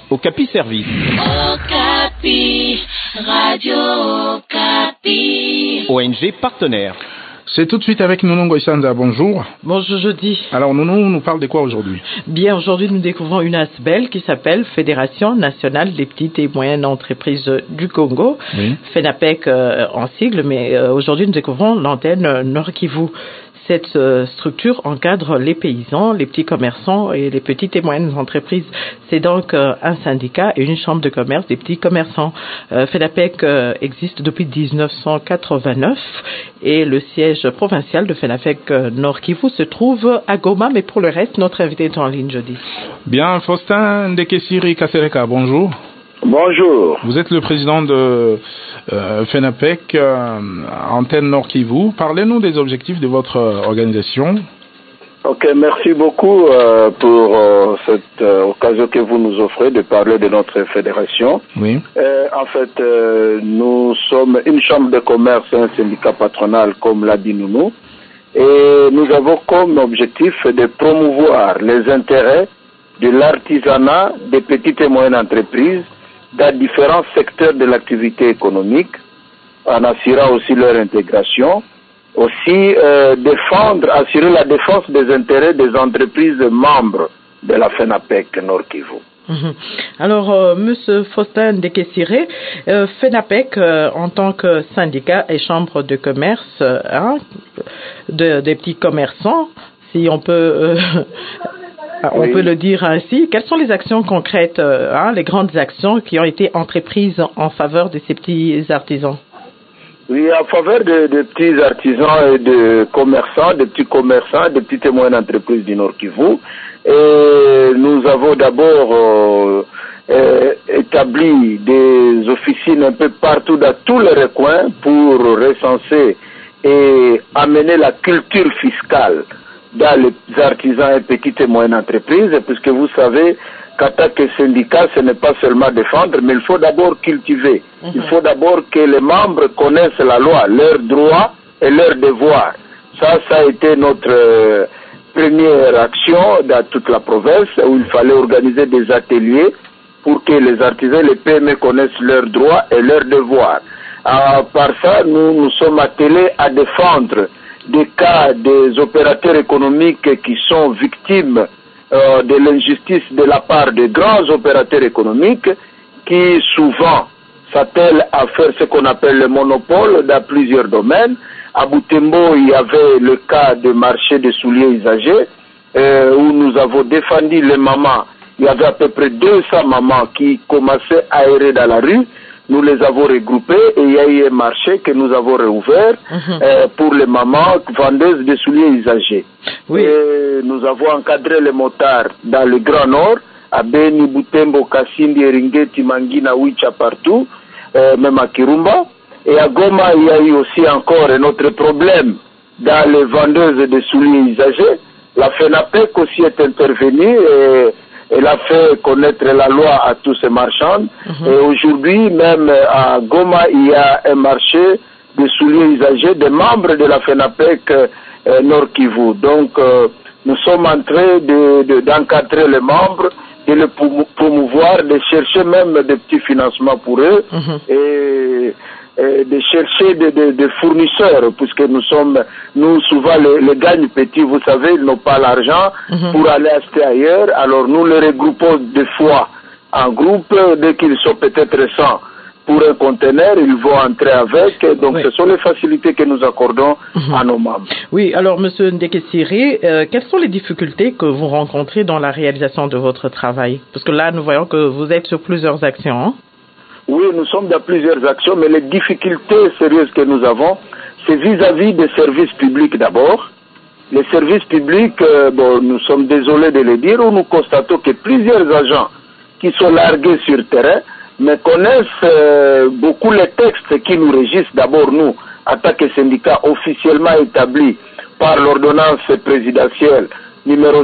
Okapi Service. Okapi, Radio Okapi. ONG partenaire. C'est tout de suite avec Nounou Ngoïsanda. Bonjour. Bonjour Jody. Alors Nounou nous parle de quoi aujourd'hui? Bien, aujourd'hui nous découvrons une ASBEL qui s'appelle Fédération Nationale des Petites et Moyennes Entreprises du Congo. Oui. FENAPEC en sigle, mais aujourd'hui nous découvrons l'antenne Nord Kivu. Cette structure encadre les paysans, les petits commerçants et les petites et moyennes entreprises. C'est donc un syndicat et une chambre de commerce des petits commerçants. FENAPEC existe depuis 1989 et le siège provincial de FENAPEC Nord Kivu se trouve à Goma, mais pour le reste, notre invité est en ligne jeudi. Bien, Faustin Ndekesiri Kasereka, bonjour. Bonjour. Vous êtes le président de FENAPEC Antenne Nord Kivu. Parlez-nous des objectifs de votre organisation. Ok, merci beaucoup pour cette occasion que vous nous offrez de parler de notre fédération. Oui. En fait, nous sommes une chambre de commerce et un syndicat patronal, comme l'a dit Nounou, et nous avons comme objectif de promouvoir les intérêts de l'artisanat des petites et moyennes entreprises dans différents secteurs de l'activité économique, en assurant aussi leur intégration, aussi assurer la défense des intérêts des entreprises membres de la FENAPEC Nord Kivu. Alors, Monsieur Faustin Ndekesiri, FENAPEC en tant que syndicat et chambre de commerce des petits commerçants, si on peut... On peut le dire ainsi. Quelles sont les actions concrètes, les grandes actions qui ont été entreprises en faveur de ces petits artisans? Oui, en faveur des petits artisans et de commerçants, des petits commerçants, des petites et moyennes entreprises du Nord Kivu. Et nous avons d'abord établi des officines un peu partout dans tous les recoins pour recenser et amener la culture fiscale dans les artisans et petites et moyennes entreprises, puisque vous savez qu'en tant que syndicat, ce n'est pas seulement défendre, mais il faut d'abord cultiver. Il faut d'abord que les membres connaissent la loi, leurs droits et leurs devoirs. Ça a été notre première action dans toute la province, où il fallait organiser des ateliers pour que les artisans et les PME connaissent leurs droits et leurs devoirs. Par ça, nous sommes attelés à défendre des cas des opérateurs économiques qui sont victimes de l'injustice de la part de grands opérateurs économiques qui souvent s'attellent à faire ce qu'on appelle le monopole dans plusieurs domaines. À Butembo, il y avait le cas de marché de souliers usagés où nous avons défendu les mamans. Il y avait à peu près 200 mamans qui commençaient à errer dans la rue. Nous les avons regroupés et il y a eu un marché que nous avons réouvert pour les mamans vendeuses de souliers usagés. Oui. Et nous avons encadré les motards dans le Grand Nord, à Beni, Butembo, Kasindi, Eringeti, Mangina, Wicha, partout, même à Kirumba. Et à Goma, il y a eu aussi encore un autre problème dans les vendeuses de souliers usagés. La FENAPEC aussi est intervenue et elle a fait connaître la loi à tous ces marchands. Et aujourd'hui, même à Goma, il y a un marché de souliers usagés des membres de la FENAPEC Nord Kivu. Donc, nous sommes en train d'encadrer les membres, de les promouvoir, de chercher même des petits financements pour eux et de chercher des fournisseurs, puisque nous souvent les gagnes petits, vous savez, ils n'ont pas l'argent pour aller acheter ailleurs, alors nous les regroupons des fois en groupe, dès qu'ils sont peut-être 100 pour un conteneur, ils vont entrer avec, donc ce sont les facilités que nous accordons à nos membres. Oui, alors Monsieur Ndekesiri, quelles sont les difficultés que vous rencontrez dans la réalisation de votre travail? Parce que là, nous voyons que vous êtes sur plusieurs actions, hein? Oui, nous sommes dans plusieurs actions, mais les difficultés sérieuses que nous avons, c'est vis-à-vis des services publics d'abord. Les services publics, nous sommes désolés de le dire, où nous constatons que plusieurs agents qui sont largués sur le terrain, mais connaissent beaucoup les textes qui nous régissent. D'abord, nous, en tant que syndicat officiellement établi par l'ordonnance présidentielle numéro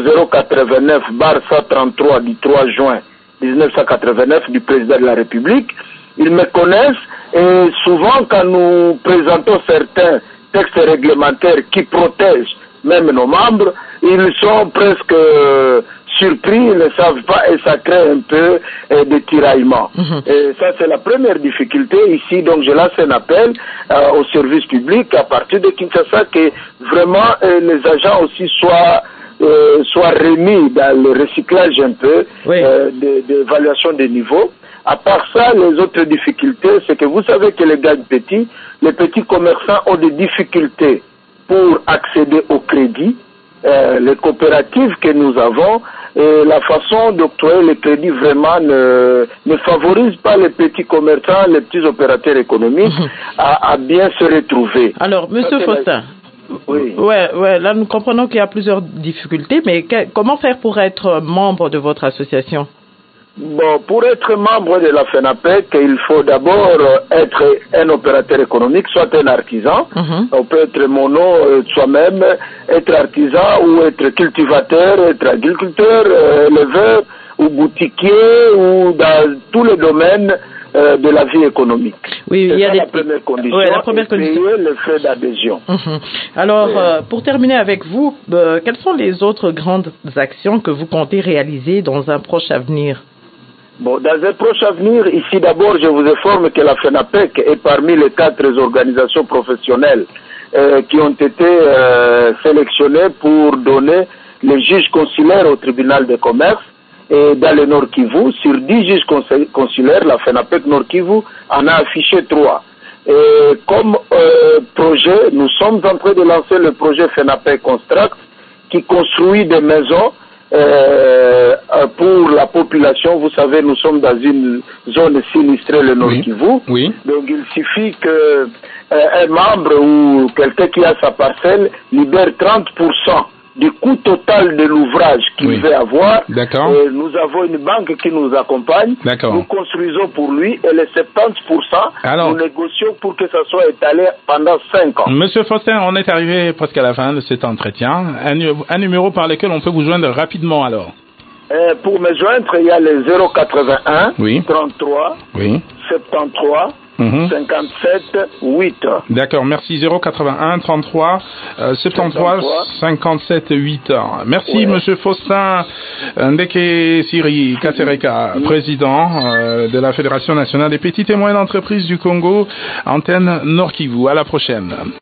089/133 du 3 juin 1989 du président de la République, ils me connaissent et souvent quand nous présentons certains textes réglementaires qui protègent même nos membres, ils sont presque surpris, ils ne savent pas et ça crée un peu de tiraillement. Et ça, c'est la première difficulté ici. Donc, je lance un appel au service public à partir de Kinshasa que vraiment les agents aussi soient remis dans le recyclage un peu d'évaluation des niveaux. À part ça, les autres difficultés, c'est que vous savez que les petits commerçants ont des difficultés pour accéder au crédit. Les coopératives que nous avons, la façon d'octroyer les crédits vraiment ne favorise pas les petits commerçants, les petits opérateurs économiques à bien se retrouver. Alors, Monsieur Faustin, oui. Là nous comprenons qu'il y a plusieurs difficultés, mais comment faire pour être membre de votre association? Bon, pour être membre de la FENAPEC, il faut d'abord être un opérateur économique, soit un artisan. On peut être mono soi-même, être artisan ou être cultivateur, être agriculteur, éleveur ou boutiquier ou dans tous les domaines de la vie économique. Oui, il y a la première condition. Oui, la première condition. Payer les frais d'adhésion. Alors, pour terminer avec vous, quelles sont les autres grandes actions que vous comptez réaliser dans un proche avenir? Bon, dans un proche avenir, ici d'abord, je vous informe que la FENAPEC est parmi les 4 organisations professionnelles qui ont été sélectionnées pour donner les juges consulaires au tribunal de commerce. Et dans le Nord Kivu, sur 10 juges consulaires, la FENAPEC Nord Kivu en a affiché 3. Et comme projet, nous sommes en train de lancer le projet FENAPEC Construct qui construit des maisons pour la population. Vous savez, nous sommes dans une zone sinistrée, le Nord Kivu. Oui. Donc il suffit que un membre ou quelqu'un qui a sa parcelle libère 30% du coût total de l'ouvrage qu'il veut avoir. D'accord. Nous avons une banque qui nous accompagne. D'accord. Nous construisons pour lui et les 70%, nous négocions pour que ça soit étalé pendant 5 ans. Monsieur Faustin, on est arrivé presque à la fin de cet entretien. Un numéro par lequel on peut vous joindre rapidement alors. Pour me joindre, il y a le 081 33 73 57 8. D'accord, merci. 081 33 73 57 8. Merci Monsieur Faustin Ndeke Siri Kasereka, président de la Fédération nationale des petites et moyennes entreprises du Congo, antenne Nord Kivu. À la prochaine.